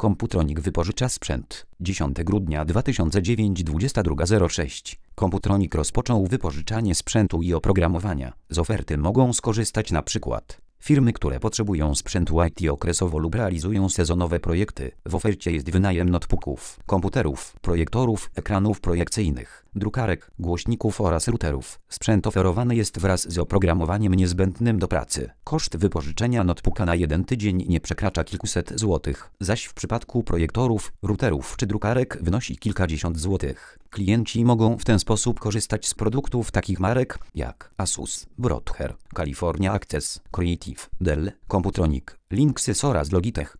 Computronic wypożycza sprzęt. 10 grudnia 2009 22:06. Computronic rozpoczął wypożyczanie sprzętu i oprogramowania. Z oferty mogą skorzystać np. firmy, które potrzebują sprzętu IT okresowo lub realizują sezonowe projekty. W ofercie jest wynajem notebooków, komputerów, projektorów, ekranów projekcyjnych, drukarek, głośników oraz routerów. Sprzęt oferowany jest wraz z oprogramowaniem niezbędnym do pracy. Koszt wypożyczenia notebooka na 1 tydzień nie przekracza kilkuset złotych, zaś w przypadku projektorów, routerów czy drukarek wynosi kilkadziesiąt złotych. Klienci mogą w ten sposób korzystać z produktów takich marek jak Asus, Broadhair, California Access, Creative, Dell, Computronic, Linksys oraz Logitech.